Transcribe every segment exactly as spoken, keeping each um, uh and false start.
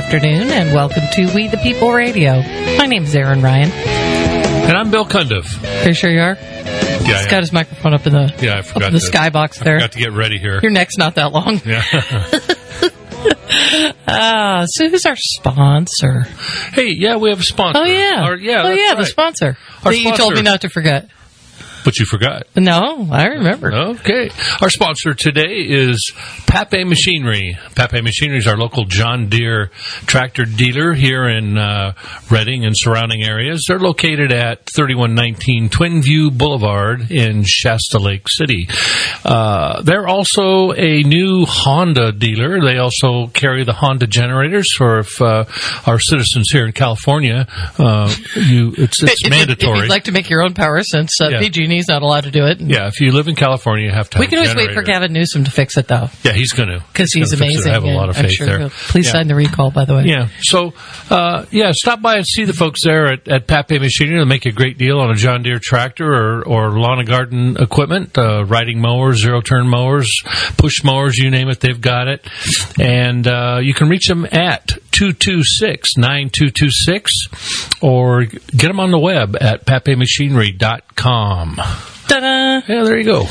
afternoon, and welcome to We the People Radio. My name is Aaron Ryan. And I'm Bill Cundiff. Are you sure you are? Yeah, He's yeah. got his microphone up in the, yeah, I forgot up in the to, skybox there. I forgot to get ready here. Your neck's not that long. Yeah. uh, so who's our sponsor? Hey, yeah, we have a sponsor. Oh, yeah. Our, yeah, oh, that's yeah, right. the sponsor. Our that you told me sponsor. not to forget. But you forgot. No, I remember. Okay. Our sponsor today is Pape Machinery. Pape Machinery is our local John Deere tractor dealer here in uh, Reading and surrounding areas. They're located at thirty-one nineteen Twin View Boulevard in Shasta Lake City. Uh, they're also a new Honda dealer. They also carry the Honda generators for if uh, our citizens here in California, uh, you it's, it's if, mandatory. If you'd like to make your own power, since uh, Yeah. P G and E's not allowed to do it. Yeah, if you live in California, you have to have We can a always wait generator. for Gavin Newsom to fix it, though. Yeah, he's going to. Because he's gonna fix it. amazing. I have a lot of I'm faith sure there. he'll- Please Yeah. sign the recall, by the way. Yeah, so, uh, yeah, stop by and see the folks there at, at Pape Machinery. They'll make you a great deal on a John Deere tractor or, or lawn and garden equipment, uh, riding mowers, zero-turn mowers, push mowers, you name it, they've got it. And uh, you can reach them at two two six, nine two two six or get them on the web at pape machinery dot com. Ta-da! Yeah, there you go.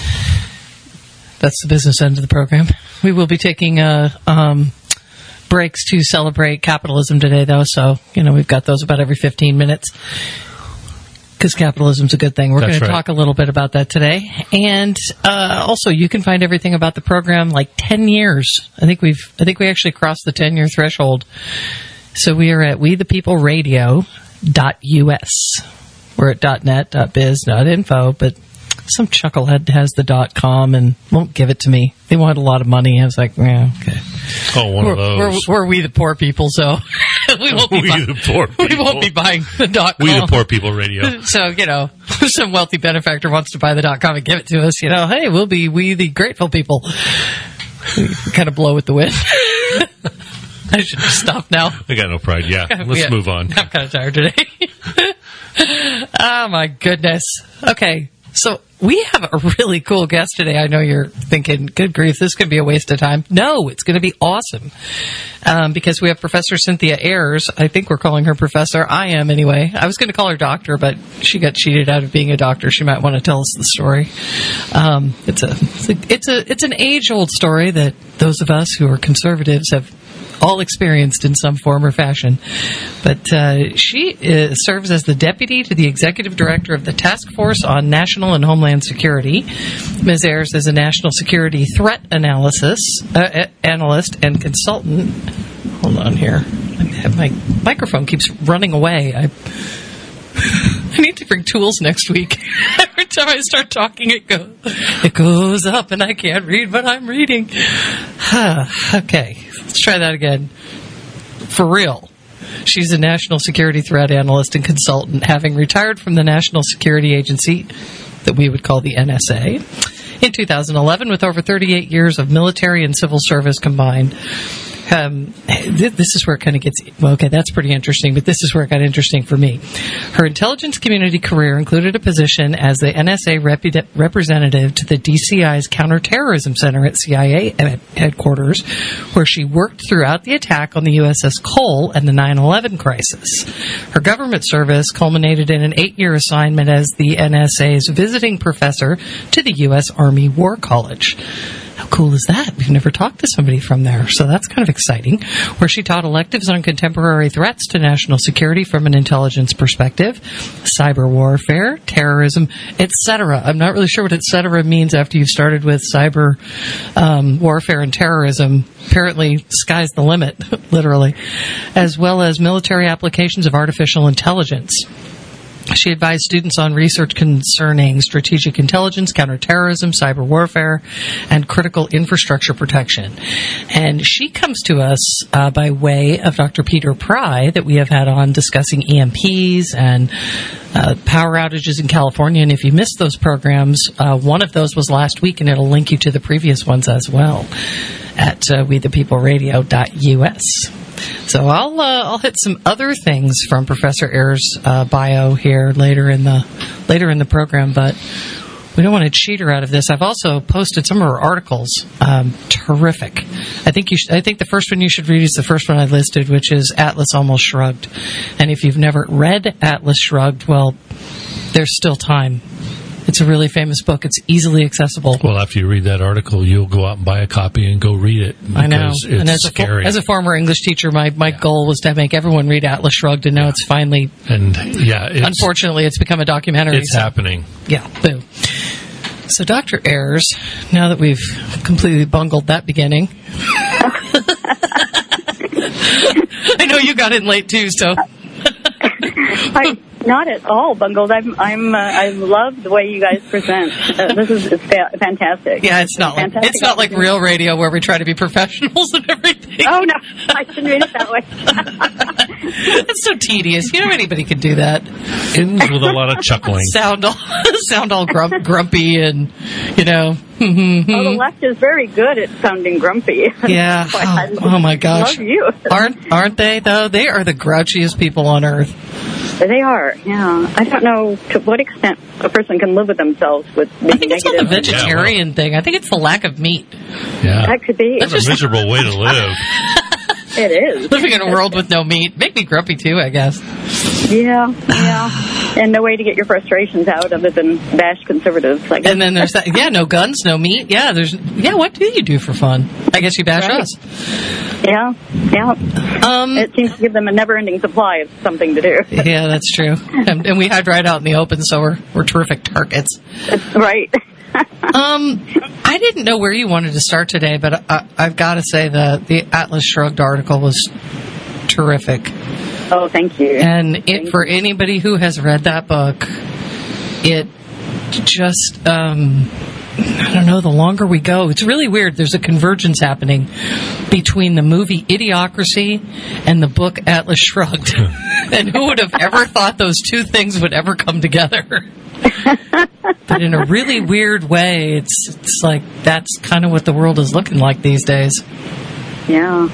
That's the business end of the program. We will be taking uh, um, breaks to celebrate capitalism today, though. So, you know, we've got those about every fifteen minutes because capitalism's a good thing. We're going That's to right. talk a little bit about that today. And uh, also, you can find everything about the program like ten years. I think we've, I think we actually crossed the ten-year threshold. So we are at we the people radio dot U S. We're at .net, .biz, .info, but some chucklehead has the .com and won't give it to me. They want a lot of money. I was like, yeah, okay. Oh, one we're, of those. We're, we're we the poor people, so we won't be We buy- the poor people. We won't be buying the .com. We the Poor People Radio. So, you know, if some wealthy benefactor wants to buy the .com and give it to us, you know, hey, we'll be we the grateful people. We kind of blow with the wind. I should just stop now. I got no pride. Yeah, let's Yeah, move on. I'm kind of tired today. Oh, my goodness. Okay, so we have a really cool guest today. I know you're thinking, good grief, this could be a waste of time. No, it's going to be awesome um, because we have Professor Cynthia Ayers. I think we're calling her professor. I am, anyway. I was going to call her doctor, but she got cheated out of being a doctor. She might want to tell us the story. Um, it's a, it's a, it's a, it's an age-old story that those of us who are conservatives have all experienced in some form or fashion. But uh, she uh, serves as the deputy to the executive director of the Task Force on National and Homeland Security. Miz Ayers is a national security threat analysis uh, analyst and consultant. Hold on here. My microphone keeps running away. I I need to bring tools next week. Every time I start talking, it goes, it goes up, and I can't read what I'm reading. Okay, let's try that again. For real. She's a national security threat analyst and consultant, having retired from the National Security Agency that we would call the N S A in two thousand eleven, with over thirty-eight years of military and civil service combined. Um, th- this is where it kind of gets, well, okay, that's pretty interesting, but this is where it got interesting for me. Her intelligence community career included a position as the N S A repu- representative to the D C I's Counterterrorism Center at C I A headquarters, where she worked throughout the attack on the U S S Cole and the nine eleven crisis. Her government service culminated in an eight-year assignment as the N S A's visiting professor to the U S Army War College. How cool is that? We've never talked to somebody from there, so that's kind of exciting. Where she taught electives on contemporary threats to national security from an intelligence perspective, cyber warfare, terrorism, et cetera. I'm not really sure what et cetera means after you've started with cyber um, warfare and terrorism. Apparently, sky's the limit, literally, as well as military applications of artificial intelligence. She advised students on research concerning strategic intelligence, counterterrorism, cyber warfare, and critical infrastructure protection. And she comes to us uh, by way of Doctor Peter Pry, that we have had on discussing E M Ps and uh, power outages in California. And if you missed those programs, uh, one of those was last week, and it'll link you to the previous ones as well at uh, we the people radio dot U S. So I'll uh, I'll hit some other things from Professor Ayers' uh, bio here later in the later in the program. But we don't want to cheat her out of this. I've also posted some of her articles. Um, terrific. I think you. Should, I think the first one you should read is the first one I listed, which is Atlas Almost Shrugged. And if you've never read Atlas Shrugged, well, there's still time. It's a really famous book. It's easily accessible. Well, after you read that article, you'll go out and buy a copy and go read it. I know. It's and as a, scary. as a former English teacher, my, my yeah. goal was to make everyone read Atlas Shrugged, and now yeah. it's finally... And, yeah, it's, unfortunately, it's become a documentary. It's so. happening. Yeah, boo. So, Doctor Ayers, now that we've completely bungled that beginning... I know you got in late, too, so... I, not at all bungled. I'm. I'm. Uh, I love the way you guys present. Uh, this is it's fa- fantastic. Yeah, it's not. Like, it's not like real radio where we try to be professionals and everything. Oh no, I shouldn't read it that way. It's so tedious. You know, anybody could do that. Ends with a lot of chuckling. Sound all sound all grump, grumpy and you know. Oh, the left is very good at sounding grumpy. Yeah. I oh, oh my gosh. Love you. aren't aren't they though? They are the grouchiest people on earth. They are. Yeah. I don't know to what extent a person can live with themselves with being I think it's negative. not the vegetarian yeah, well, thing. I think it's the lack of meat. Yeah. That could be. That's a miserable way to live. It is. Living in a world with no meat. Make me grumpy too, I guess. Yeah, yeah. And no way to get your frustrations out other than bash conservatives, I guess. And then there's that, yeah, no guns, no meat. Yeah, there's, yeah, what do you do for fun? I guess you bash right. us. Yeah, yeah. Um, it seems to give them a never-ending supply of something to do. Yeah, that's true. And, and we hide right out in the open, so we're, we're terrific targets. Right. um, I didn't know where you wanted to start today, but I, I've got to say the the Atlas Shrugged article was terrific. Oh, thank you. And it thank for you. anybody who has read that book, it just um, I don't know. The longer we go, it's really weird. There's a convergence happening between the movie Idiocracy and the book Atlas Shrugged. And who would have ever thought those two things would ever come together? But in a really weird way, it's it's like that's kind of what the world is looking like these days. Yeah.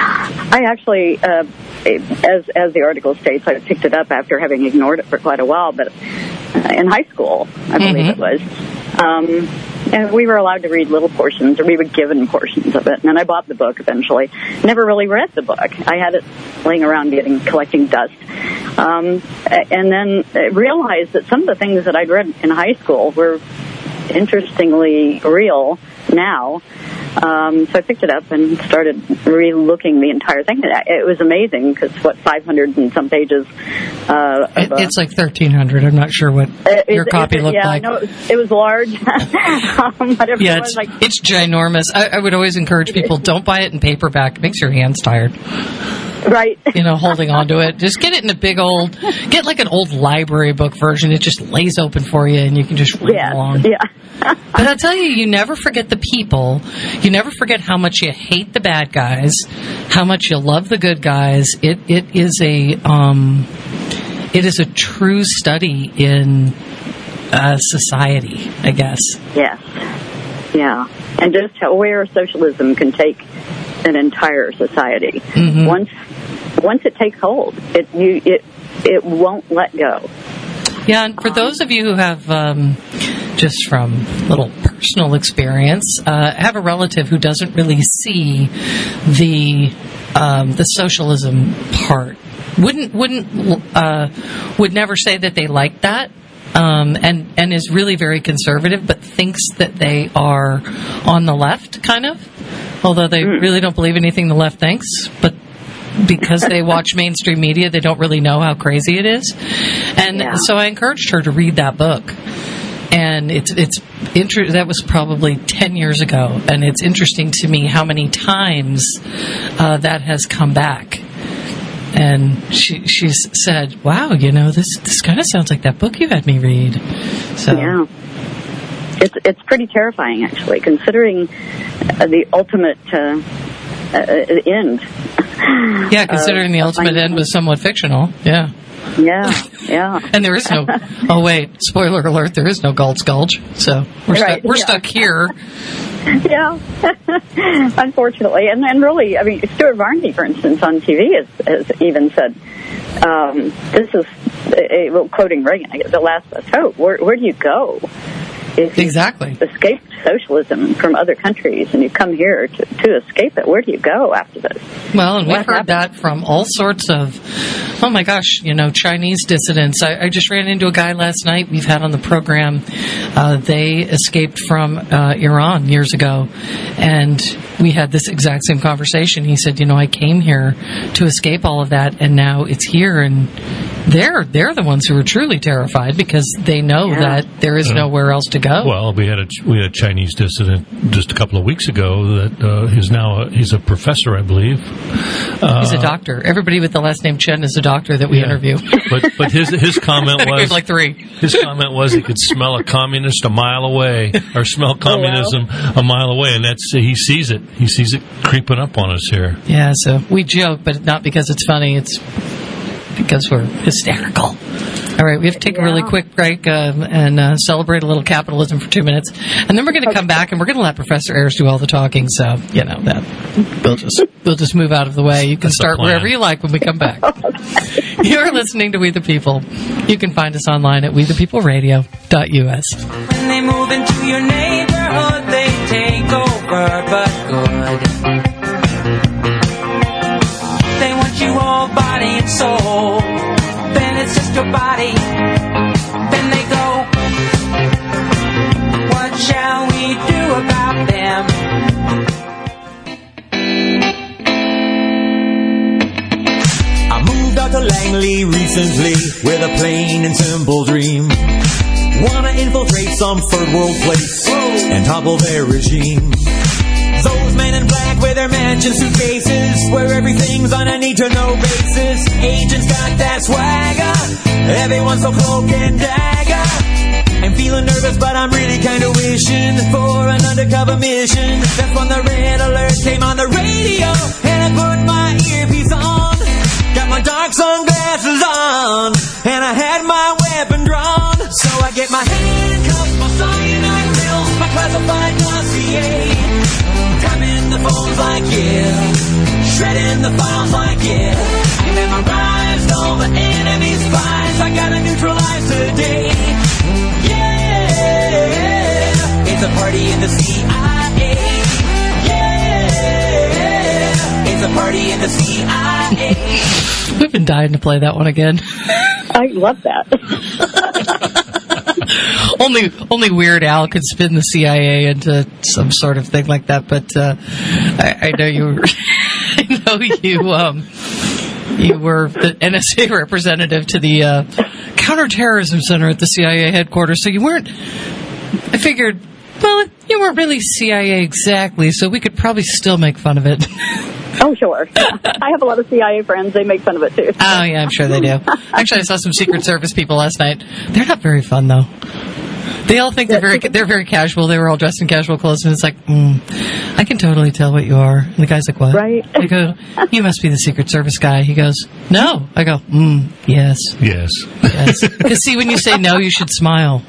I actually, uh, as as the article states, I picked it up after having ignored it for quite a while, but uh, in high school, I believe mm-hmm. it was. Um, and we were allowed to read little portions, or we were given portions of it. And then I bought the book eventually. Never really read the book. I had it laying around getting collecting dust. Um, and then realized that some of the things that I'd read in high school were interestingly real now. Um, so I picked it up and started re-looking the entire thing. It was amazing because, what, five hundred and some pages? Uh, it, it's like thirteen hundred. I'm not sure what uh, your it, copy it, looked yeah, like. Yeah, I know it was, it was large. um, whatever yeah, it it's, was, like, it's ginormous. I, I would always encourage people, don't buy it in paperback. It makes your hands tired. Right. You know, holding on to it. Just get it in a big old, get like an old library book version. It just lays open for you and you can just read yeah, along. Yeah. But I'll tell you, you never forget the people. You never forget how much you hate the bad guys, how much you love the good guys. It it is a um, it is a true study in uh, society, I guess. Yes. Yeah. And just how where socialism can take an entire society. Mm-hmm. Once once it takes hold, it you it it won't let go. Yeah, and for those of you who have, um, just from little personal experience, uh, have a relative who doesn't really see the um, the socialism part, wouldn't wouldn't uh, would never say that they like that, um, and and is really very conservative, but thinks that they are on the left, kind of, although they mm. really don't believe anything the left thinks, but. Because they watch mainstream media, they don't really know how crazy it is. And yeah. so I encouraged her to read that book. And it's it's inter- that was probably ten years ago. And it's interesting to me how many times uh, that has come back. And she she's said, wow, you know, this, this kind of sounds like that book you had me read. So yeah. It's, it's pretty terrifying, actually, considering uh, the ultimate uh, uh, end. Yeah, considering uh, the ultimate end was somewhat fictional. Yeah. Yeah, yeah. And there is no, oh wait, spoiler alert, there is no Galt's Gulch. So we're, right, stuck, we're yeah. stuck here. Yeah, unfortunately. And and really, I mean, Stuart Varney, for instance, on T V has, has even said, um, this is, uh, well, quoting Reagan, I guess, the last best hope. Where, where do you go? If you Exactly. escape socialism from other countries and you come here to, to escape it, where do you go after this? Well, and we've What heard that from all sorts of, oh my gosh, you know, Chinese dissidents. I, I just ran into a guy last night we've had on the program. Uh, they escaped from uh, Iran years ago, and we had this exact same conversation. He said, you know, I came here to escape all of that, and now it's here, and they're they're the ones who are truly terrified because they know Yeah. that there is Yeah. nowhere else to go. Well, we had a we had a Chinese dissident just a couple of weeks ago that uh, is now a, he's a professor, I believe. Uh, He's a doctor. Everybody with the last name Chen is a doctor that we yeah. interview. But but his his comment I think we have was like three. his comment was he could smell a communist a mile away, or smell communism wow. a mile away, and that's he sees it. He sees it creeping up on us here. Yeah, so we joke, but not because it's funny. It's because we're hysterical. All right, we have to take a really Yeah. quick break um, and uh, celebrate a little capitalism for two minutes, and then we're going to come back and we're going to let Professor Ayers do all the talking. So you know that we'll just we'll just move out of the way. You can That's the start plan. wherever you like when we come back. You're listening to We the People. You can find us online at we the people radio dot u s. When they move into your neighborhood, they take over, but good. They want you all body and soul. Then it's just your body. Then they go. What shall we do about them? I moved out to Langley recently with a plain and simple dream. Wanna infiltrate some third world place and topple their regime. Those men in black with their mansion suitcases, where everything's on a need-to-know basis. Agents got that swagger, everyone's so cloak and dagger. I'm feeling nervous, but I'm really kinda wishing for an undercover mission. That's when the red alert came on the radio, and I put my earpiece on. Got my dark sunglasses on, and I had my weapon drawn. So I get my handcuffs, my cyanide pills, my classified dossier. Tapping the phones like yeah, shredding the files like yeah. I memorized all the enemy spies. I gotta neutralize today. Yeah, it's a party in the C I A. Yeah, it's a party in the C I A. We've been dying to play that one again. I love that. only only Weird Al could spin the C I A into some sort of thing like that. But uh, I, I know you. Were, I know you. Um, you were the N S A representative to the uh, Counterterrorism Center at the C I A headquarters, so you weren't. I figured, well, you weren't really C I A exactly, so we could probably still make fun of it. Oh, sure. I have a lot of C I A friends. They make fun of it, too. Oh, yeah, I'm sure they do. Actually, I saw some Secret Service people last night. They're not very fun, though. They all think they're very they're very casual. They were all dressed in casual clothes, and it's like, mm, I can totally tell what you are. And the guy's like, what? Right. I go, you must be the Secret Service guy. He goes, no. I go, mm, yes. Yes. Yes. Because, see, when you say no, you should smile.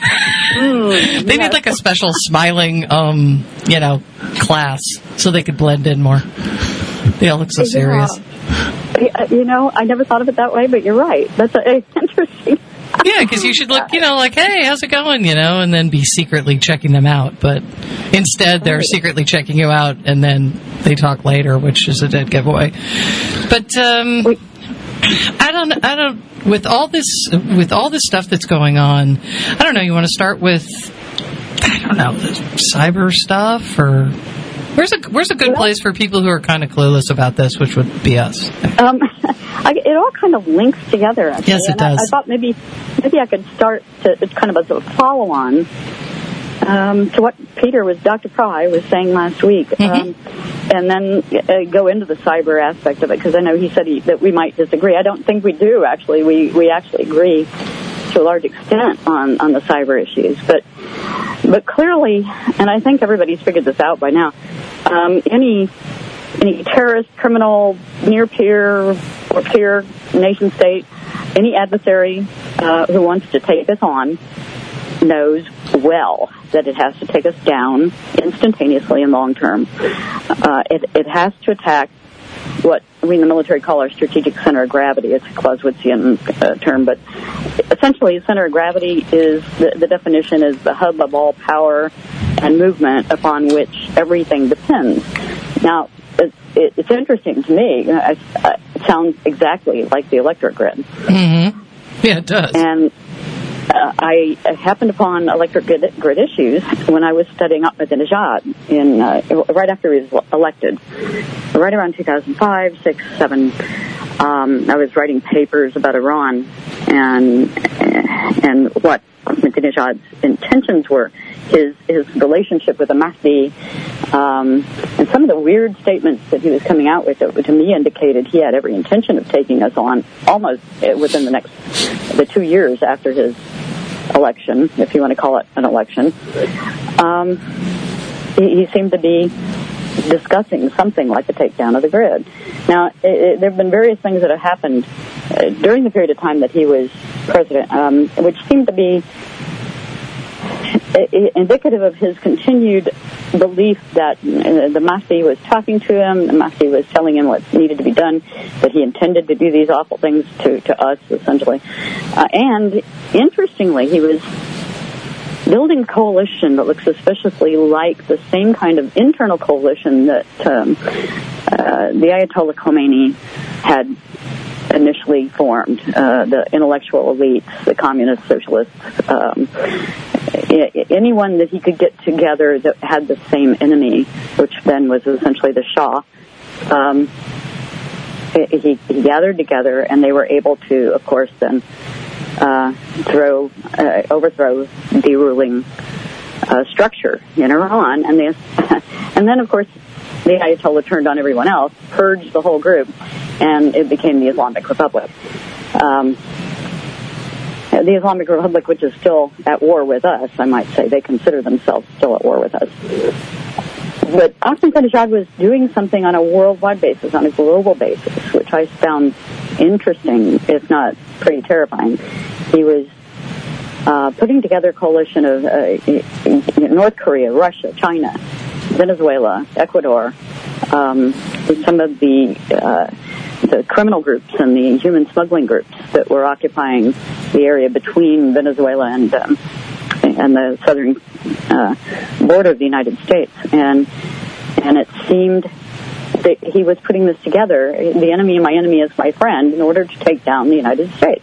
Mm, They yes. need like a special smiling, um, you know, class so they could blend in more. They all look so serious. Yeah. You know, I never thought of it that way, but you're right. That's a, it's interesting. Yeah, because you should look, you know, like, hey, how's it going, you know, and then be secretly checking them out. But instead, they're secretly checking you out, and then they talk later, which is a dead giveaway. But um, I don't, I don't. With all this, with all this stuff that's going on, I don't know. You want to start with, I don't know, the cyber stuff, or where's a where's a good place for people who are kind of clueless about this, which would be us. Um, I, it all kind of links together. Actually. Yes, it and does. I, I thought maybe maybe I could start to it's kind of as a follow-on um, to what Peter was, Doctor Pry was saying last week, Mm-hmm. um, and then uh, go into the cyber aspect of it, because I know he said he, that we might disagree. I don't think we do, actually. We we actually agree to a large extent on, on the cyber issues, but but clearly, and I think everybody's figured this out by now, um, any any terrorist, criminal, near peer or peer nation state, any adversary uh, who wants to take us on knows well that it has to take us down instantaneously and long term. Uh, it, it has to attack what we in the military call our strategic center of gravity. It's a Clausewitzian uh, term, but essentially, the center of gravity is, the, the definition is the hub of all power and movement upon which everything depends. Now, it's, it's interesting to me. It sounds exactly like the electric grid. Mm-hmm. Yeah, it does. And uh, I happened upon electric grid, grid issues when I was studying Ahmadinejad in uh, right after he was elected, right around two thousand five, six, seven. Um, I was writing papers about Iran and and what Ahmadinejad's intentions were, his his relationship with the Mahdi, um, and some of the weird statements that he was coming out with that to me indicated he had every intention of taking us on almost within the next the two years after his election, if you want to call it an election. Um, he, he seemed to be discussing something like the takedown of the grid. Now, it, it, there have been various things that have happened uh, during the period of time that he was president, um, which seemed to be uh, indicative of his continued belief that uh, the Mahdi was talking to him, the Mahdi was telling him what needed to be done, that he intended to do these awful things to, to us, essentially. Uh, and, interestingly, he was building a coalition that looks suspiciously like the same kind of internal coalition that um, uh, the Ayatollah Khomeini had initially formed, uh, the intellectual elites, the communist socialists, um, anyone that he could get together that had the same enemy, which then was essentially the Shah. Um, he, he gathered together, and they were able to, of course, then Uh, throw, uh, overthrow the ruling uh, structure in Iran, and they, and then of course the Ayatollah turned on everyone else, purged the whole group, and it became the Islamic Republic. Um, the Islamic Republic, which is still at war with us, I might say, they consider themselves still at war with us. But Ahmadinejad was doing something on a worldwide basis, on a global basis, which I found interesting, if not pretty terrifying. He was uh, putting together a coalition of uh, North Korea, Russia, China, Venezuela, Ecuador, um, some of the uh, the criminal groups and the human smuggling groups that were occupying the area between Venezuela and um, and the southern uh, border of the United States, and and it seemed that he was putting this together. The enemy of my enemy is my friend, in order to take down the United States.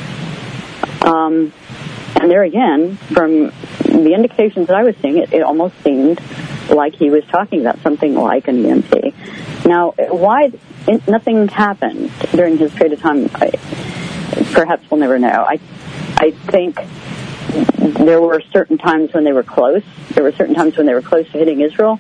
Um, and there again, from the indications that I was seeing, it, it almost seemed like he was talking about something like an E M P. Now, why it, nothing happened during his period of time, I, perhaps we'll never know. I, I think there were certain times when they were close. There were certain times when they were close to hitting Israel,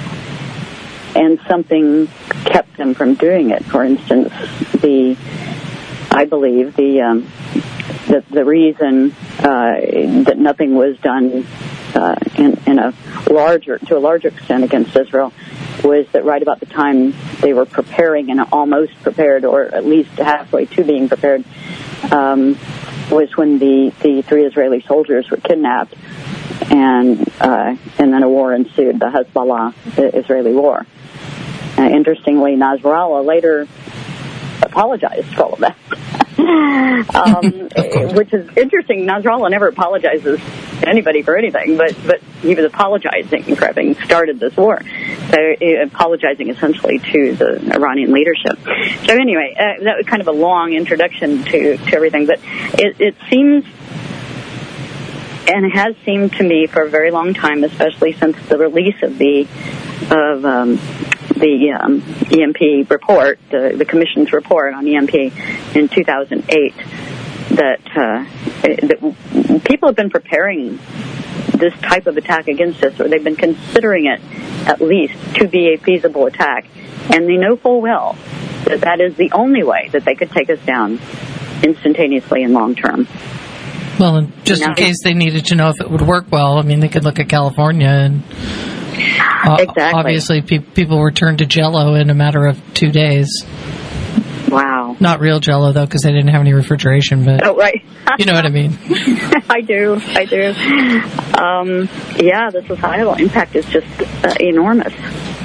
and something kept them from doing it. For instance, the, I believe, the um, the, the reason uh, that nothing was done uh, in, in a larger, to a larger extent against Israel, was that right about the time they were preparing and almost prepared, or at least halfway to being prepared, um, was when the, the three Israeli soldiers were kidnapped, and uh, and then a war ensued, the Hezbollah, the Israeli war. Uh, interestingly, Nasrallah later apologized for all of that. um, which is interesting. Nasrallah never apologizes to anybody for anything, but, but he was apologizing for having started this war. So uh, apologizing essentially to the Iranian leadership. So anyway, uh, that was kind of a long introduction to, to everything, but it, it seems, and it has seemed to me for a very long time, especially since the release of the of um, the um, E M P report, the, the Commission's report on E M P in two thousand eight, that, uh, that people have been preparing this type of attack against us, or they've been considering it at least to be a feasible attack, and they know full well that that is the only way that they could take us down instantaneously and long term. Well, and just in case they needed to know if it would work well, I mean, they could look at California, and uh, exactly. obviously pe- people were turned to Jell-O in a matter of two days. Wow. Not real Jell-O, though, because they didn't have any refrigeration, but oh, right. You know what I mean. I do, I do. Um, yeah, the societal impact is just uh, enormous.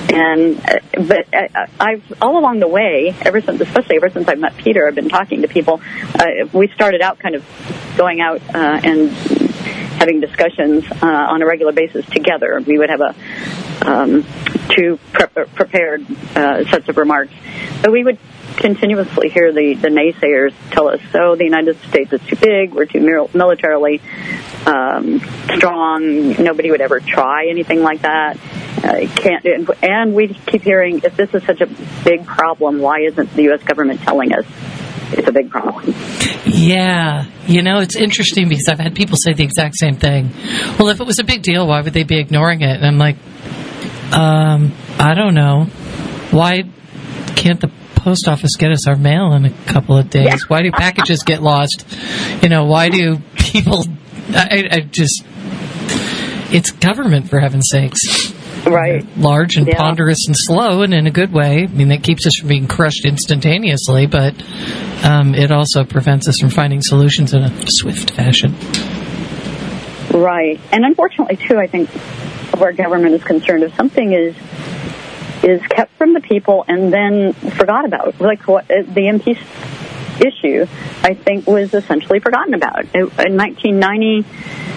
And uh, but uh, I've all along the way, ever since, especially ever since I've met Peter, I've been talking to people. Uh, we started out kind of going out uh, and having discussions uh, on a regular basis together. We would have a um, two pre- prepared uh, sets of remarks, but we would continuously hear the, the naysayers tell us, so the United States is too big, we're too mil- militarily um, strong, nobody would ever try anything like that. Uh, can't, and we keep hearing, if this is such a big problem, why isn't the U S government telling us it's a big problem? Yeah. You know, it's interesting because I've had people say the exact same thing. Well, if it was a big deal, why would they be ignoring it? And I'm like, um, I don't know. Why can't the post office get us our mail in a couple of days? Yeah. Why do packages get lost? You know, why do people... I, I just... It's government, for heaven's sakes. Right. Large and yeah. ponderous and slow, and in a good way. I mean, that keeps us from being crushed instantaneously, but um, it also prevents us from finding solutions in a swift fashion. Right. And unfortunately, too, I think where government is concerned, if something is is kept from the people and then forgot about, like what, the M P issue, I think, was essentially forgotten about. In nineteen ninety,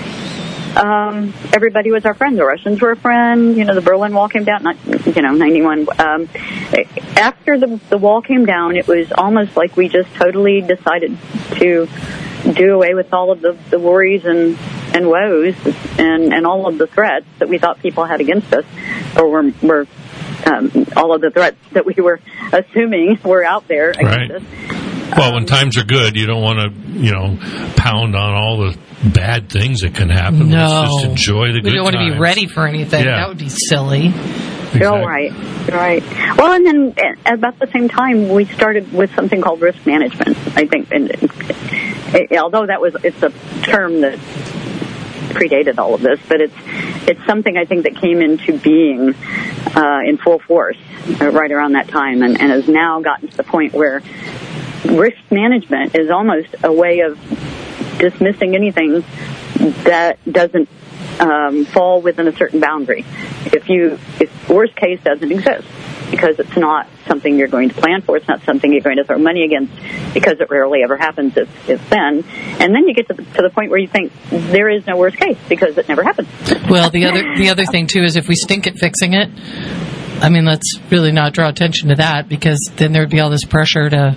um, everybody was our friend. The Russians were a friend. You know, the Berlin Wall came down, not, you know, ninety-one. Um, after the, the wall came down, it was almost like we just totally decided to do away with all of the, the worries and, and woes and, and all of the threats that we thought people had against us, or were, were um, all of the threats that we were assuming were out there against right. us. Well, when times are good, you don't want to, you know, pound on all the bad things that can happen. No. Let's just enjoy the we good don't want to be ready for anything. Yeah. That would be silly. Exactly. Oh, right, right. Well, and then at about the same time, we started with something called risk management, I think. And it, although that was, it's a term that predated all of this, but it's it's something I think that came into being uh, in full force uh, right around that time, and, and has now gotten to the point where risk management is almost a way of dismissing anything that doesn't um, fall within a certain boundary. If you, if worst case doesn't exist, because it's not something you're going to plan for, it's not something you're going to throw money against, because it rarely ever happens, if, if then. And then you get to the, to the point where you think there is no worst case, because it never happens. Well, the other the other thing, too, is if we stink at fixing it, I mean, let's really not draw attention to that, because then there would be all this pressure to,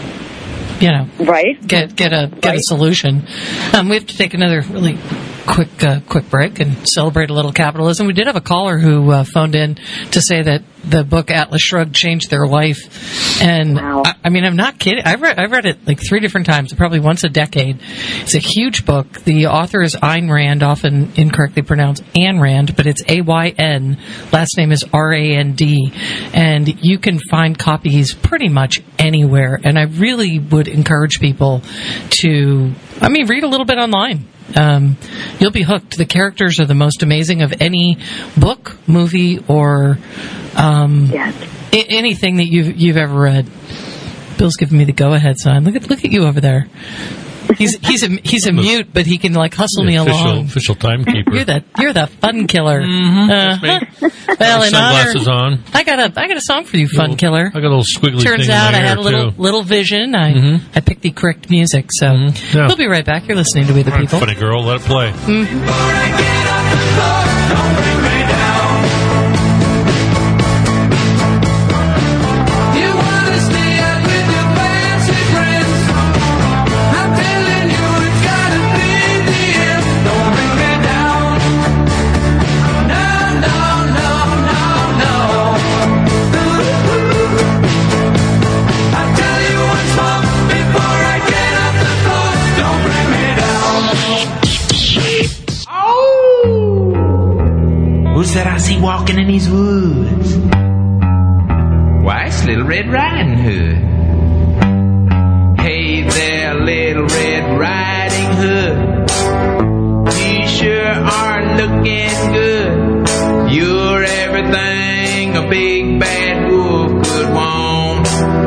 you know, right? Get get a get right. a solution. Um, we have to take another really quick uh, quick break and celebrate a little capitalism. We did have a caller who uh, phoned in to say that the book Atlas Shrugged changed their life, and wow. I, I mean, I'm not kidding. I've read I've read it like three different times, probably once a decade. It's a huge book. The author is Ayn Rand, often incorrectly pronounced Anne Rand, but it's A Y N. Last name is R A N D, and you can find copies pretty much anywhere. And I really would encourage people to, I mean, read a little bit online. Um, you'll be hooked. The characters are the most amazing of any book, movie, or um, yes. I- anything that you've you've ever read. Bill's giving me the go-ahead sign. Look at look at you over there. He's he's a he's a mute, but he can like hustle the me official, along. Official timekeeper. You're the you're the fun killer. Mm-hmm. Uh-huh. Well, in sunglasses honor, on. I got a I got a song for you, fun Little, killer. I got a little squiggly Turns thing out in my I had hair a little too. little vision. I Mm-hmm. I picked the correct music. So Mm-hmm. Yeah. we'll be right back. You're listening to We the People. Funny girl, let it play. Who's that I see walking in these woods? Why, it's Little Red Riding Hood. Hey there, Little Red Riding Hood. You sure are looking good. You're everything a big bad wolf could want.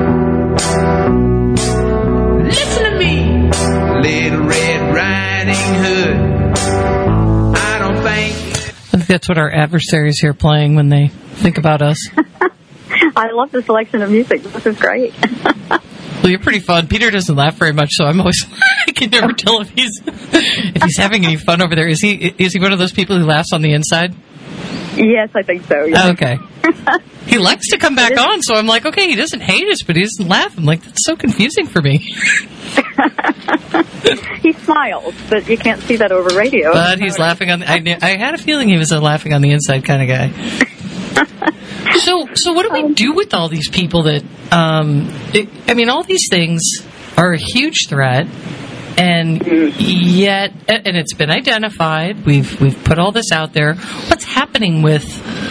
Listen to me, Little Red Riding Hood. I don't think think that's what our adversaries here are playing when they think about us. I love the selection of music. This is great. Well, you're pretty fun. Peter doesn't laugh very much, so I'm always I can never tell if he's if he's having any fun over there. Is he is he one of those people who laughs on the inside? Yes, I think so. Yeah. Okay. He likes to come back on, so I'm like, okay, he doesn't hate us, but he doesn't laugh. I'm like, that's so confusing for me. He smiles, but you can't see that over radio. But he's laughing on the, I, knew, I had a feeling he was a laughing on the inside kind of guy. So, so what do we do with all these people that, um, it, I mean, all these things are a huge threat, and yet, and it's been identified, we've, we've put all this out there. What's happening with,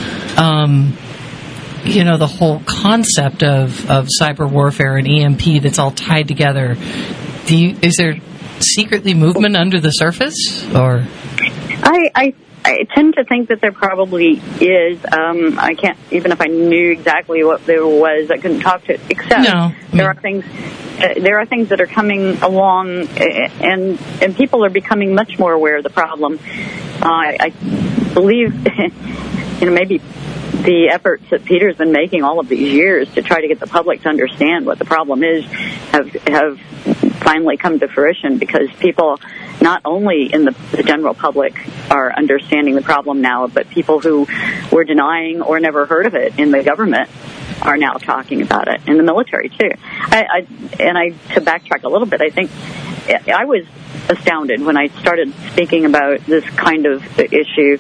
um, you know, the whole concept of, of cyber warfare and E M P that's all tied together? Do you, is there secretly movement under the surface, or? I, I I tend to think that there probably is. Um, I can't, even if I knew exactly what there was, I couldn't talk to it. Except no, there are things. Uh, there are things that are coming along, uh, and and people are becoming much more aware of the problem. Uh, I, I believe, you know, maybe the efforts that Peter's been making all of these years to try to get the public to understand what the problem is have have finally come to fruition, because people, not only in the, the general public, are understanding the problem now, but people who were denying or never heard of it in the government are now talking about it, in the military too. I, I, and I, to backtrack a little bit, I think I was astounded when I started speaking about this kind of issue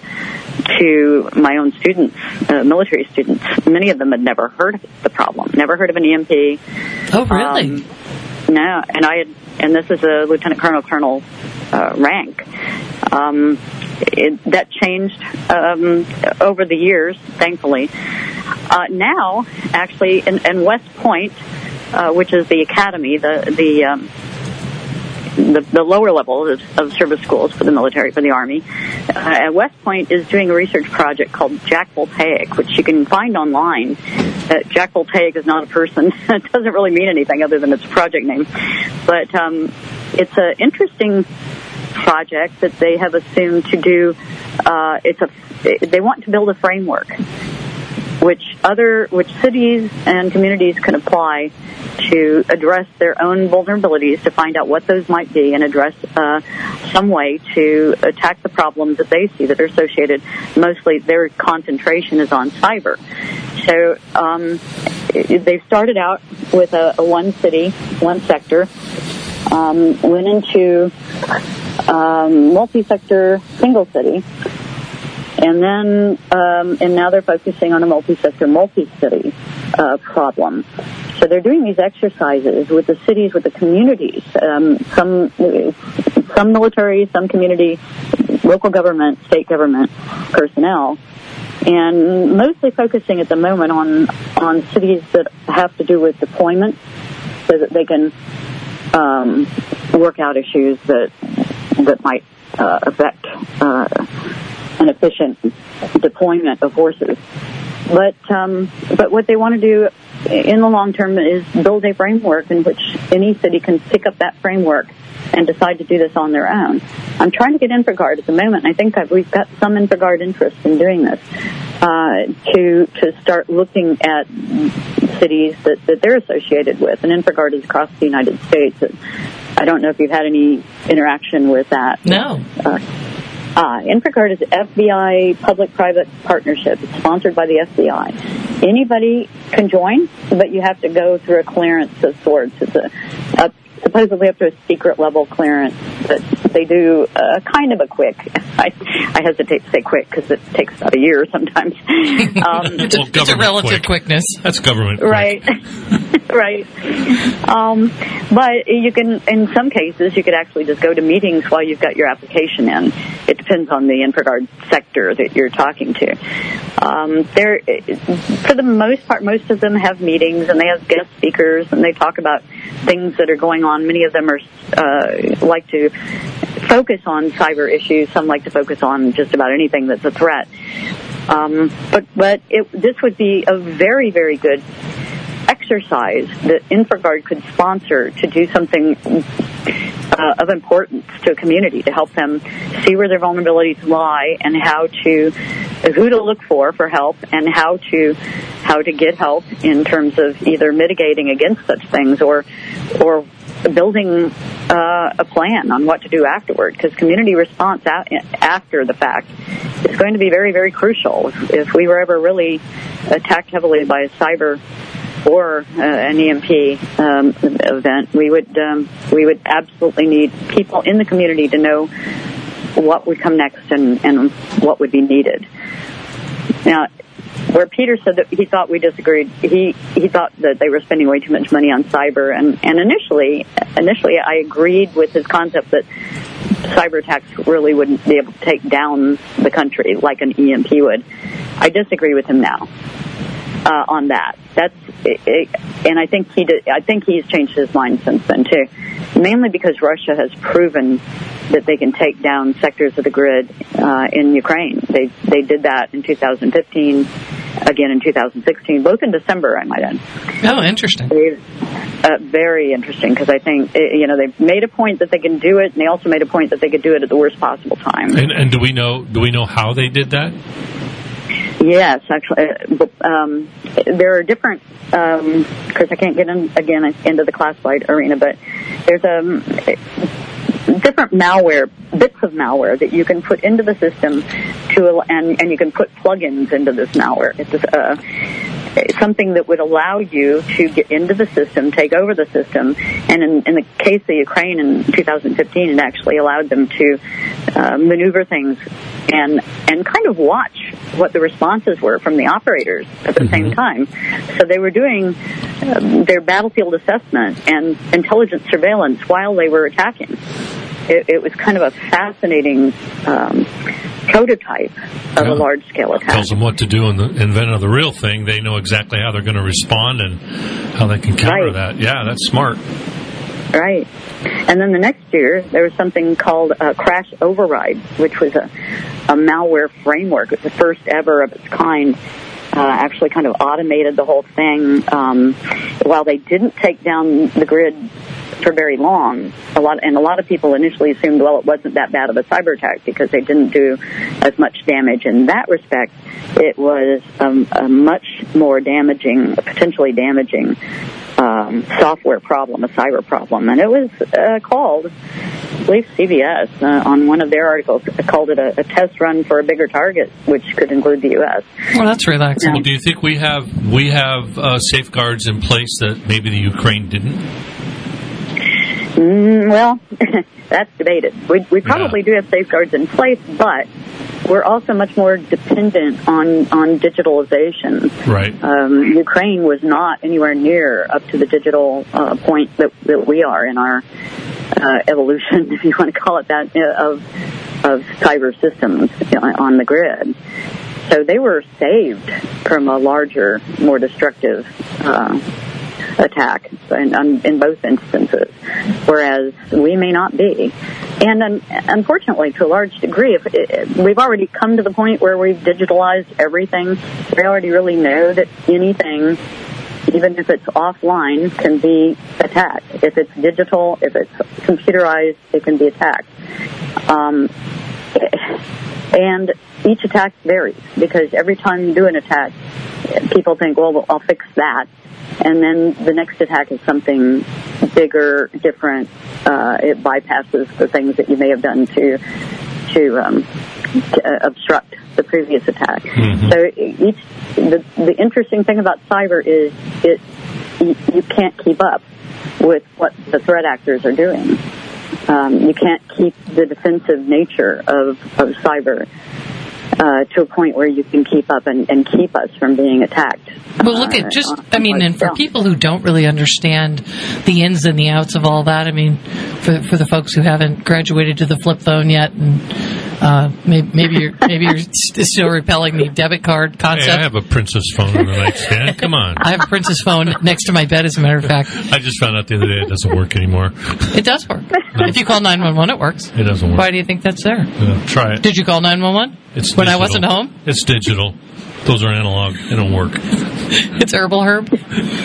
to my own students, uh, military students. Many of them had never heard of the problem, never heard of an E M P. Oh, really? Um, no, and I had, and this is a lieutenant colonel, colonel uh, rank. Um, it, that changed um, over the years, thankfully. Uh, now, actually, in, in West Point, uh, which is the academy, the the um, The, the lower level of, of service schools for the military, for the Army. Uh, West Point is doing a research project called Jack Voltaic, which you can find online. Uh, Jack Voltaic is not a person. It doesn't really mean anything other than its project name. But um, it's an interesting project that they have assumed to do. Uh, it's a. They want to build a framework which other which cities and communities can apply to address their own vulnerabilities, to find out what those might be, and address uh, some way to attack the problems that they see that are associated. Mostly their concentration is on cyber. So um, they started out with a, a one city, one sector, um, went into um, multi-sector, single city, and then um, and now they're focusing on a multi-sector, multi-city uh, problem. So they're doing these exercises with the cities, with the communities, um, some some military, some community, local government, state government personnel, and mostly focusing at the moment on on cities that have to do with deployment, so that they can um, work out issues that that might uh, affect uh, an efficient deployment of forces. But um, but what they want to do in the long term is build a framework in which any city can pick up that framework and decide to do this on their own. I'm trying to get InfraGard at the moment. I think that we've got some InfraGard interest in doing this, uh, to to start looking at cities that, that they're associated with. And InfraGard is across the United States. I don't know if you've had any interaction with that. No. Uh, Uh, InfraGard is F B I public-private partnership. It's sponsored by the F B I. Anybody can join, but you have to go through a clearance of sorts. It's a, a supposedly up to a secret level clearance, but they do uh, kind of a quick. I, I hesitate to say quick because it takes about a year sometimes. Um, it's, a, well, it's a relative quick. quickness. That's government quick. Right. Right. Um, but you can, in some cases, you could actually just go to meetings while you've got your application in. It depends on the InfraGard sector that you're talking to. Um, there, for the most part, most of them have meetings and they have guest speakers and they talk about things that are going on. Many of them are uh, like to focus on cyber issues. Some like to focus on just about anything that's a threat. Um, but but it, this would be a very, very good exercise that InfraGard could sponsor to do something uh, of importance to a community to help them see where their vulnerabilities lie and how to, who to look for for help and how to, how to get help in terms of either mitigating against such things or, or building uh, a plan on what to do afterward, because community response out, after the fact is going to be very, very crucial. If, if we were ever really attacked heavily by a cyber or uh, an E M P um, event, we would um, we would absolutely need people in the community to know what would come next and, and what would be needed. Now, where Peter said that he thought we disagreed, he, he thought that they were spending way too much money on cyber, and, and initially initially I agreed with his concept that cyber attacks really wouldn't be able to take down the country like an E M P would. I disagree with him now uh, on that. That's it, it, and I think he did, I think he's changed his mind since then too, mainly because Russia has proven that they can take down sectors of the grid uh, in Ukraine. They they did that in two thousand fifteen, again in two thousand sixteen, both in December, I might add. Oh, interesting. Uh, very interesting, because I think, you know, they've made a point that they can do it, and they also made a point that they could do it at the worst possible time. And, and do we know do we know how they did that? Yes, actually, um, there are different, um, because I can't get in, again into the classified arena, but there's a different malware, bits of malware that you can put into the system to, and, and you can put plugins into this malware. It's uh, something that would allow you to get into the system, take over the system, and in, in the case of Ukraine in two thousand fifteen, it actually allowed them to uh, maneuver things and and kind of watch what the responses were from the operators at the mm-hmm. same time. So they were doing um, their battlefield assessment and intelligence surveillance while they were attacking. It, it was kind of a fascinating um, prototype of yeah. a large-scale attack. Tells them what to do in the event of the real thing. They know exactly how they're going to respond and how they can counter right. that. Yeah, that's smart. Right. And then the next year, there was something called uh, Crash Override, which was a, a malware framework. It was the first ever of its kind. Uh, actually kind of automated the whole thing. Um, while they didn't take down the grid for very long, a lot, and a lot of people initially assumed, well, it wasn't that bad of a cyber attack because they didn't do as much damage. In that respect, it was um, a much more damaging, potentially damaging um, software problem, a cyber problem. And it was uh, called, I believe C B S, uh, on one of their articles, called it a, a test run for a bigger target, which could include the U S. Well, that's relaxing. Well, do you think we have we have uh, safeguards in place that maybe the Ukraine didn't? Mm, well, that's debated. We, we probably yeah. do have safeguards in place, but we're also much more dependent on, on digitalization. Right. Um, Ukraine was not anywhere near up to the digital uh, point that, that we are in our uh, evolution, if you want to call it that, of of cyber systems on the grid. So they were saved from a larger, more destructive uh attack in, in both instances, whereas we may not be. And um, unfortunately, to a large degree, if it, we've already come to the point where we've digitalized everything. We already really know that anything, even if it's offline, can be attacked. If it's digital, if it's computerized, it can be attacked. Um, and each attack varies, because every time you do an attack, people think, well, I'll fix that. And then the next attack is something bigger, different. Uh, it bypasses the things that you may have done to to, um, to uh, obstruct the previous attack. Mm-hmm. So each the, the interesting thing about cyber is it you, you can't keep up with what the threat actors are doing. Um, you can't keep the defensive nature of of cyber Uh, to a point where you can keep up and, and keep us from being attacked. Well, look at just, I mean, and for people who don't really understand the ins and the outs of all that, I mean, for for the folks who haven't graduated to the flip phone yet, and uh, maybe, maybe you're maybe you're still repelling the debit card concept. Hey, I have a Princess phone in the nightstand. Come on. I have a Princess phone next to my bed, as a matter of fact. I just found out the other day it doesn't work anymore. It does work. No. If you call nine one one, it works. It doesn't work. Why do you think that's there? Yeah, try it. Did you call nine one one? It's when digital. I wasn't home? It's digital. Those are analog. They don't work. It's Herbal Herb.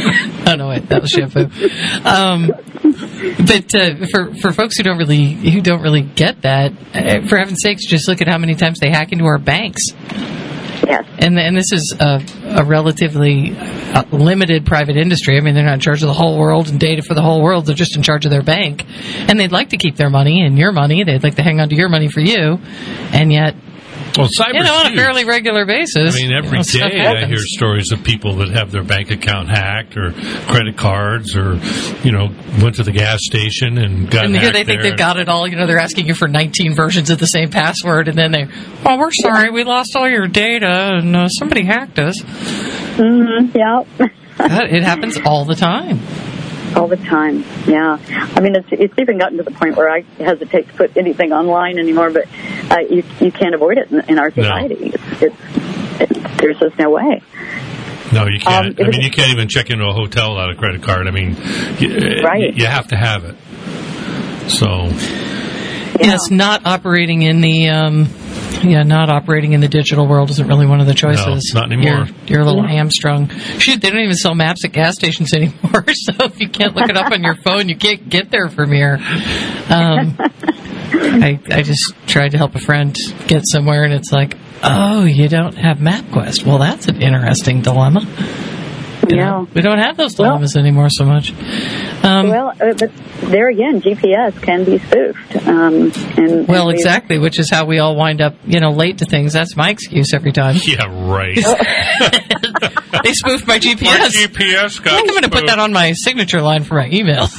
Oh no, wait, that was shampoo. Um, but uh, for for folks who don't really who don't really get that, uh, for heaven's sakes, just look at how many times they hack into our banks. Yes. And and this is a, a relatively uh, limited private industry. I mean, they're not in charge of the whole world and data for the whole world. They're just in charge of their bank, and they'd like to keep their money and your money. They'd like to hang on to your money for you, and yet. Well, cyber's you know, on a huge. fairly regular basis. I mean, every you know, stuff day I happens. hear stories of people that have their bank account hacked or credit cards or, you know, went to the gas station and got And hacked here they think there. they've got it all. You know, they're asking you for nineteen versions of the same password, and then they, oh, we're sorry, we lost all your data, and uh, somebody hacked us. Mm-hmm. Yeah. That, it happens all the time. All the time, yeah. I mean, it's it's even gotten to the point where I hesitate to put anything online anymore. But uh, you you can't avoid it in, in our society. No. It's, it's, it's there's just no way. No, you can't. Um, I mean, you can't even check into a hotel without a credit card. I mean, you, Right. you have to have it. So, Yeah. Yes, not operating in the um, yeah, not operating in the digital world isn't really one of the choices. No, not anymore. You're, you're a little hamstrung. Shoot, they don't even sell maps at gas stations anymore. So if you can't look it up on your phone, you can't get there from here. Um, I I just tried to help a friend get somewhere, and it's like, oh, you don't have MapQuest. Well, that's an interesting dilemma. You Yeah. know, we don't have those Well- dilemmas anymore so much. Um, Well, uh, but there again, G P S can be spoofed. Um, and Well, and we- exactly, which is how we all wind up, you know, late to things. That's my excuse every time. yeah, right. They spoofed my G P My S. G P S got I think I'm going to put that on my signature line for my emails.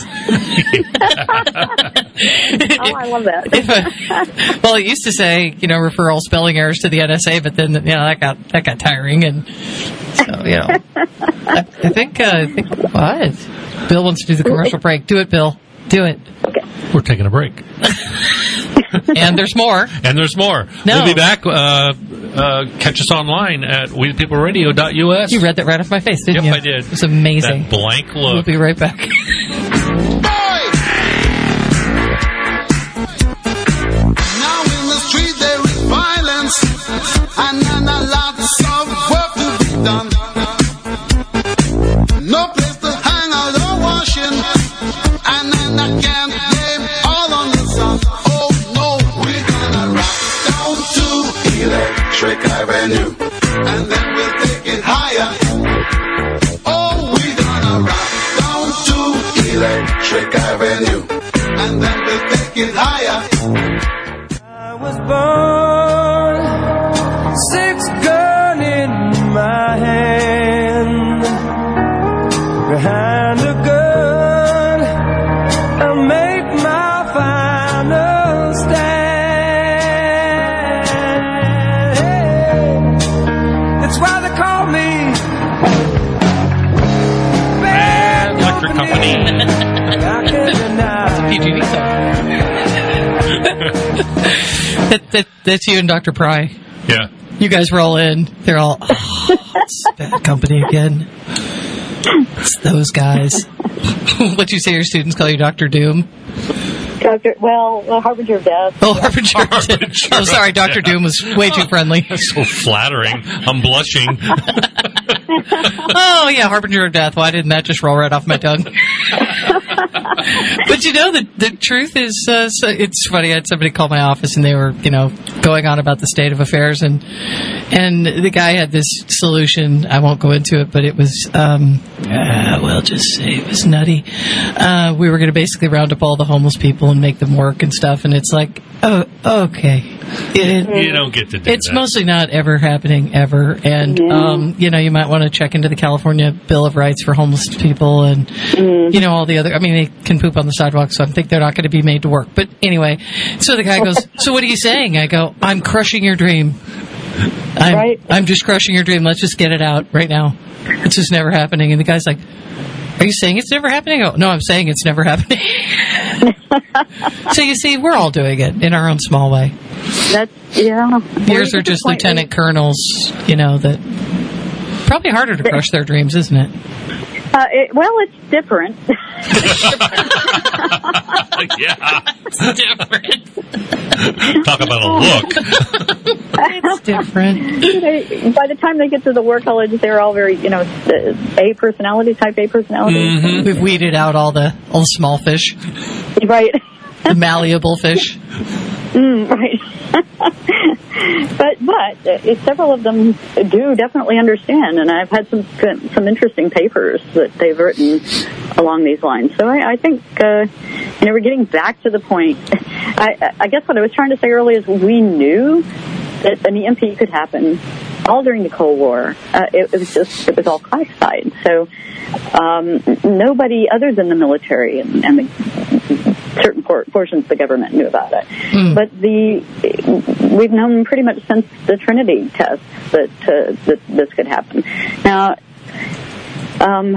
Oh, I love that. If I- well, it used to say, you know, refer all spelling errors to the N S A, but then, you know, that got that got tiring, and so, you know, I, I think, uh, I think what? Bill wants to do the commercial break. Do it, Bill. Do it. We're taking a break. And there's more. And there's more. No. We'll be back. Uh, uh, catch us online at we the people radio dot U S. You read that right off my face, didn't Yep, you? I did. It was amazing. That blank We'll look. be right back. Now in the street there is violence, and then a lots of work to be done. No place to hang out or washing, and then I can't blame all on the sun. Oh no, we're gonna rock down to Electric Avenue, and then we'll take it higher. Oh, we're gonna rock down to Electric Avenue, and then we'll take it higher. I was born, six gun in my hand, behind a gun, I make my final stand. That's why they call me Bad Electric Company. I can't deny. P G V song. that, that, that's you and Doctor Pry. Yeah. You guys roll in. They're all, oh, it's Bad Company again. It's those guys. What you say your students call you Doctor Doom? Doctor, well, well, Harbinger of Death. Oh, Harbinger. Harbinger. I'm sorry, Doctor Doom was way too friendly. That's so flattering. I'm blushing. Oh, yeah, Harbinger of Death. Why didn't that just roll right off my tongue? But you know, the the truth is, uh, so it's funny. I had somebody call my office, and they were, you know, going on about the state of affairs, and and the guy had this solution. I won't go into it, but it was, um, uh, well, just say it was nutty. Uh, we were going to basically round up all the homeless people and make them work and stuff, and it's like, oh, okay. It, You don't get to do it's that. mostly not ever happening ever, and Yeah. um, you know, you might want to check into the California Bill of Rights for homeless people, and you know all the other. I mean, they can poop on the sidewalk, so I think they're not going to be made to work. But anyway, so the guy goes, "So what are you saying?" I go, "I'm crushing your dream. I'm, Right. I'm just crushing your dream. Let's just get it out right now. It's just never happening." And the guy's like, "Are you saying it's never happening?" I go, "No, I'm saying it's never happening." So you see, we're all doing it in our own small way. That's, yeah. Yours are just lieutenant colonels, you know, that probably harder to crush their dreams, isn't it? Uh, it, well, it's different. Yeah. It's different. Talk about a look. It's different. They, by the time they get to the war college, they're all very, you know, A personality, type A personality. Mm-hmm. We've weeded out all the all the small fish. Right. The malleable fish. Mm, right. but but uh, several of them do definitely understand, and I've had some some interesting papers that they've written along these lines. So I, I think uh, you know we're getting back to the point. I, I guess what I was trying to say earlier is we knew that an E M P could happen all during the Cold War. Uh, it, it was just it was all classified. So um, nobody other than the military and, and the certain por- portions of the government knew about it. Mm. But the we've known pretty much since the Trinity tests that uh, that this could happen. Now, um,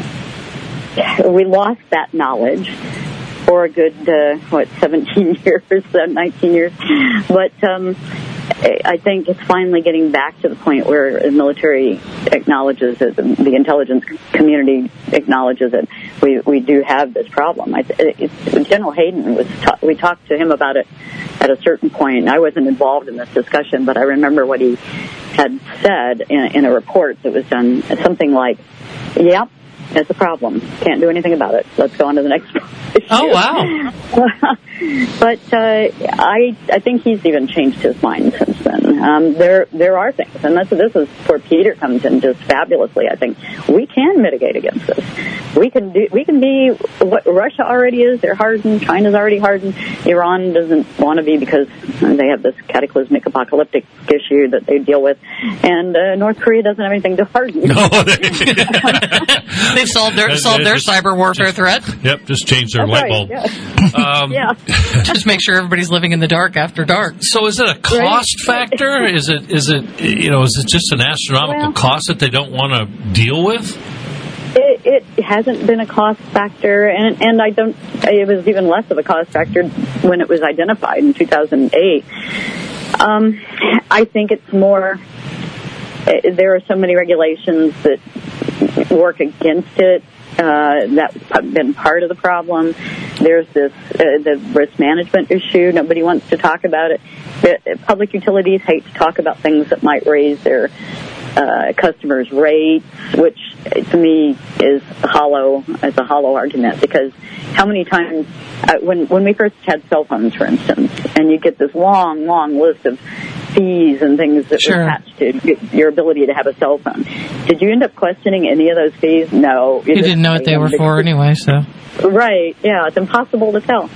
we lost that knowledge for a good uh, what seventeen years, nineteen years, but. Um, I think it's finally getting back to the point where the military acknowledges it, the intelligence community acknowledges it. We we do have this problem. I, it's, General Hayden was ta- we talked to him about it at a certain point. I wasn't involved in this discussion, but I remember what he had said in, in a report that was done. Something like, "Yep, it's a problem. Can't do anything about it. Let's go on to the next issue." Oh, wow. But uh, I I think he's even changed his mind since then. Um, there there are things, and this, this is where Peter comes in just fabulously. I think we can mitigate against this. We can do we can be what Russia already is. They're hardened. China's already hardened. Iran doesn't want to be because they have this cataclysmic apocalyptic issue that they deal with, and uh, North Korea doesn't have anything to harden. No, they've solved their solved their just, cyber warfare just, threat. Yep, just change their That's light bulb. Right, yeah. Um, yeah. Just make sure everybody's living in the dark after dark. So is it a cost right. factor? Is it is it you know is it just an astronomical well, cost that they don't want to deal with? It, it hasn't been a cost factor, and and I don't. It was even less of a cost factor when it was identified in two thousand eight. Um, I think it's more. There are so many regulations that work against it. Uh, that's been part of the problem. There's this uh, the risk management issue. Nobody wants to talk about it. The public utilities hate to talk about things that might raise their uh, customers' rates, which to me is hollow. It's a hollow argument because how many times uh, when when we first had cell phones, for instance, and you get this long, long list of fees and things that sure. were attached to your ability to have a cell phone. Did you end up questioning any of those fees? No. You, you didn't know what they were for anyway, so. Right, yeah, it's impossible to tell.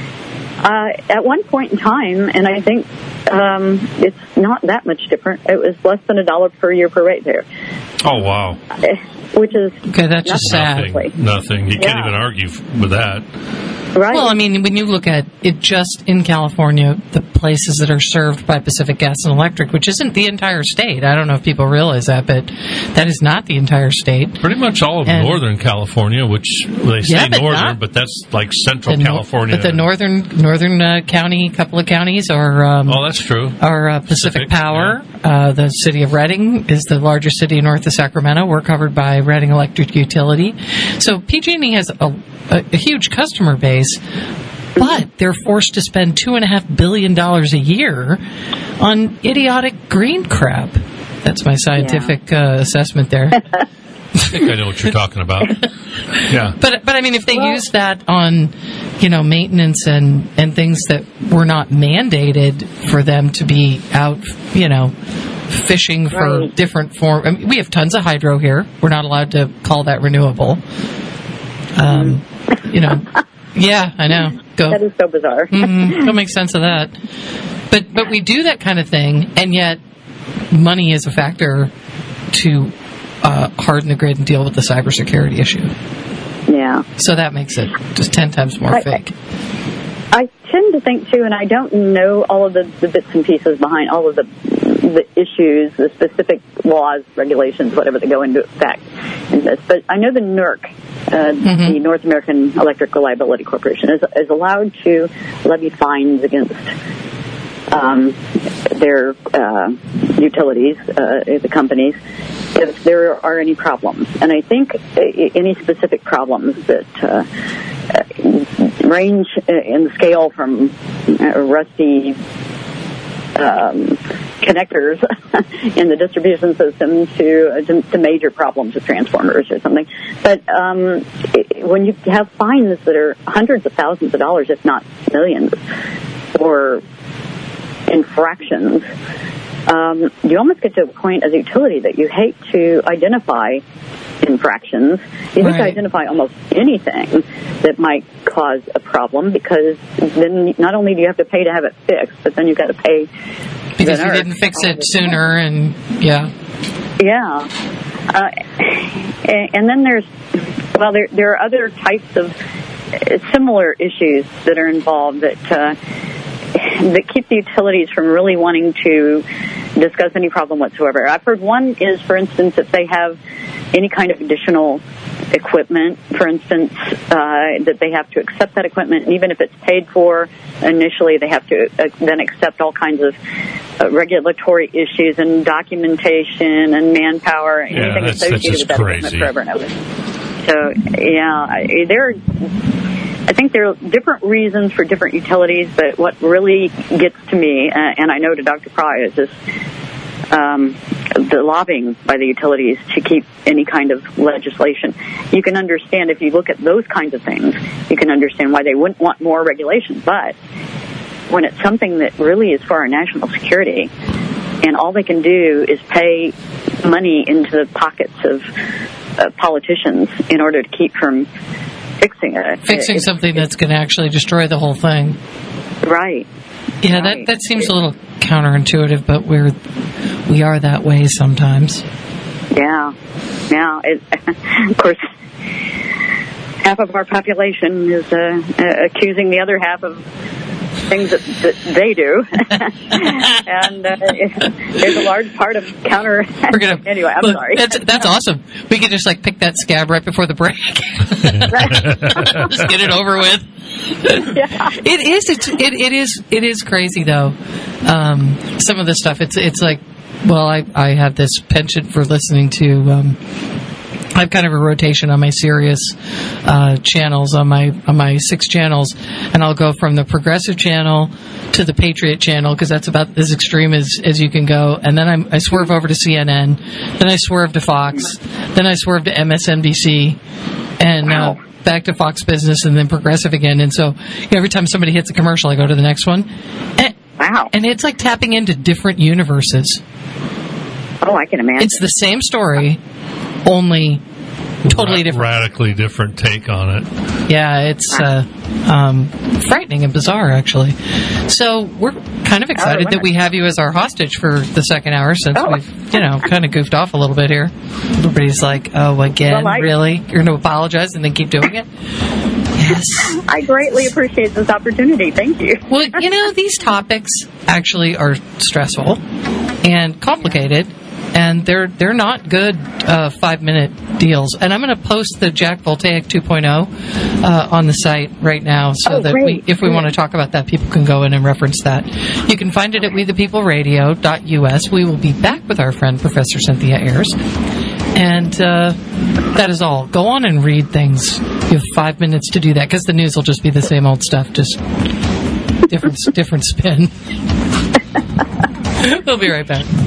Uh, at one point in time, and I think um, it's not that much different, it was less than a dollar per year per ratepayer. Oh, wow. Uh, which is okay, that's just sad. Nothing. Nothing. You yeah. can't even argue with that. Right. Well, I mean, when you look at it just in California, the places that are served by Pacific Gas and Electric, which isn't the entire state. I don't know if people realize that, but that is not the entire state. Pretty much all of and, Northern California, which they say yeah, but northern, not, but that's like Central the, California. But the northern northern uh, county, couple of counties are um, oh, that's true. Are uh, Pacific, Pacific Power. Yeah. Uh, the city of Redding is the largest city north of Sacramento. We're covered by Redding Electric Utility. So P G and E has a, a, a huge customer base. But they're forced to spend two and a half billion dollars a year on idiotic green crap. That's my scientific yeah. uh, assessment there. I think I know what you're talking about. Yeah. But but I mean, if they well, use that on, you know, maintenance and, and things that were not mandated for them to be out, you know, fishing for right. different form. I mean, we have tons of hydro here. We're not allowed to call that renewable. Um, you know. Yeah, I know. Go. That is so bizarre. Mm-hmm. Don't make sense of that. But but we do that kind of thing, and yet money is a factor to uh, harden the grid and deal with the cybersecurity issue. Yeah. So that makes it just ten times more I, fake. I tend to think, too, and I don't know all of the, the bits and pieces behind all of the the issues, the specific laws, regulations, whatever that go into effect in this. But I know the N E R C, uh, mm-hmm. the North American Electric Reliability Corporation, is, is allowed to levy fines against um, their uh, utilities, uh, the companies, if there are any problems. And I think any specific problems that uh, range in the scale from uh, rusty um, connectors in the distribution system to, uh, to to major problems with transformers or something. But um, it, when you have fines that are hundreds of thousands of dollars, if not millions, for infractions, um, you almost get to a point as a utility that you hate to identify infractions. You Right. hate to identify almost anything that might cause a problem, because then not only do you have to pay to have it fixed, but then you've got to pay Because the you nurse. didn't fix it sooner, and yeah. Yeah. Uh, and, and then there's, well, there, there are other types of uh, similar issues that are involved that uh, that keep the utilities from really wanting to discuss any problem whatsoever. I've heard one is, for instance, if they have any kind of additional equipment, for instance, uh, that they have to accept that equipment, and even if it's paid for initially, they have to uh, then accept all kinds of uh, regulatory issues and documentation and manpower, Yeah, anything that's- that's associated just with that crazy. equipment forever and ever. So, yeah, I- there. I think there are different reasons for different utilities, but what really gets to me, uh, and I know to Doctor Pry, is this. Um, the lobbying by the utilities to keep any kind of legislation. You can understand, if you look at those kinds of things, you can understand why they wouldn't want more regulation. But when it's something that really is for our national security, and all they can do is pay money into the pockets of uh, politicians in order to keep from fixing it. Fixing it, something that's going to actually destroy the whole thing. Right. Yeah, Right. that, that seems a little counterintuitive, but we're we are that way sometimes. Yeah, yeah. It, of course, half of our population is uh, uh, accusing the other half of things that, that they do, and uh, there's a large part of counter. We're gonna anyway, I'm look, sorry. That's, that's awesome. We could just like pick that scab right before the break. Just get it over with. Yeah. It is. It's, it, it is. It is crazy though. Um, some of the stuff. It's. It's like. Well, I I have this penchant for listening to. Um, I have kind of a rotation on my Sirius uh, channels, on my on my six channels, and I'll go from the Progressive channel to the Patriot channel, because that's about as extreme as, as you can go. And then I'm, I swerve over to C N N, then I swerve to Fox, then I swerve to M S N B C, and uh, back to Fox Business, and then Progressive again. And so you know, every time somebody hits a commercial, I go to the next one. And, Wow. and it's like tapping into different universes. Oh, I can imagine. It's the same story, only totally Ra- different. Radically different take on it. Yeah, it's uh, um, frightening and bizarre, actually. So we're kind of excited that we have you as our hostage for the second hour, since Oh. we've, you know, kind of goofed off a little bit here. Everybody's like, "Oh, again, Well, I- really? You're going to apologize and then keep doing it?" Yes. I greatly appreciate this opportunity. Thank you. Well, you know, these topics actually are stressful and complicated, and they're they're not good uh, five minute deals. And I'm going to post the Jack Voltaic two point oh uh, on the site right now, so Oh, that great, we, if we great. want to talk about that, people can go in and reference that. You can find it at we the people radio dot U S. We will be back with our friend Professor Cynthia Ayers. And uh, that is all. Go on and read things. You have five minutes to do that, because the news will just be the same old stuff, just different different spin. We'll be right back.